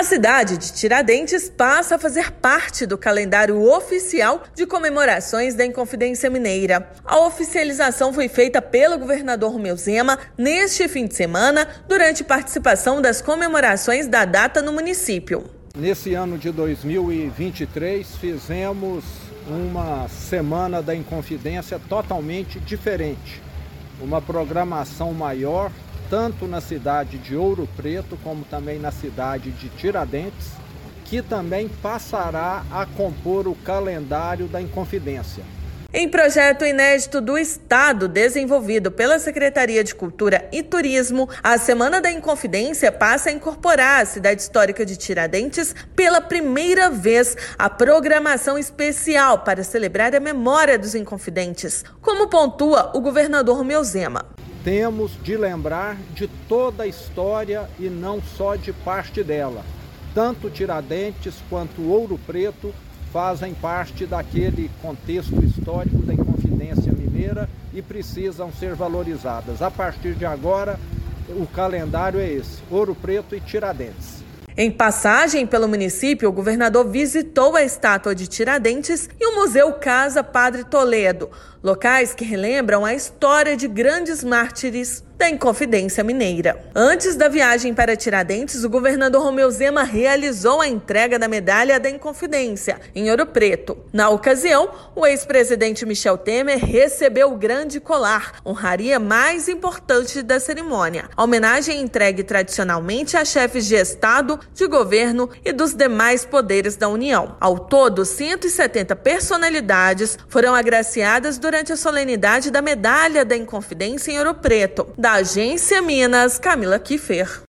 A cidade de Tiradentes passa a fazer parte do calendário oficial de comemorações da Inconfidência Mineira. A oficialização foi feita pelo governador Romeu Zema neste fim de semana, durante participação das comemorações da data no município. Nesse ano de 2023, fizemos uma Semana da Inconfidência totalmente diferente. Uma programação maior, tanto na cidade de Ouro Preto, como também na cidade de Tiradentes, que também passará a compor o calendário da Inconfidência. Em projeto inédito do Estado, desenvolvido pela Secretaria de Cultura e Turismo, a Semana da Inconfidência passa a incorporar a cidade histórica de Tiradentes pela primeira vez a programação especial para celebrar a memória dos inconfidentes, como pontua o governador Romeu Zema. Temos de lembrar de toda a história e não só de parte dela. Tanto Tiradentes quanto Ouro Preto fazem parte daquele contexto histórico da Inconfidência Mineira e precisam ser valorizadas. A partir de agora, o calendário é esse: Ouro Preto e Tiradentes. Em passagem pelo município, o governador visitou a estátua de Tiradentes e o Museu Casa Padre Toledo, locais que relembram a história de grandes mártires da Inconfidência Mineira. Antes da viagem para Tiradentes, o governador Romeu Zema realizou a entrega da Medalha da Inconfidência, em Ouro Preto. Na ocasião, o ex-presidente Michel Temer recebeu o grande colar, honraria mais importante da cerimônia. A homenagem é entregue tradicionalmente a chefes de Estado, de governo e dos demais poderes da União. Ao todo, 170 personalidades foram agraciadas durante a solenidade da Medalha da Inconfidência em Ouro Preto. Da Agência Minas, Camila Kiffer.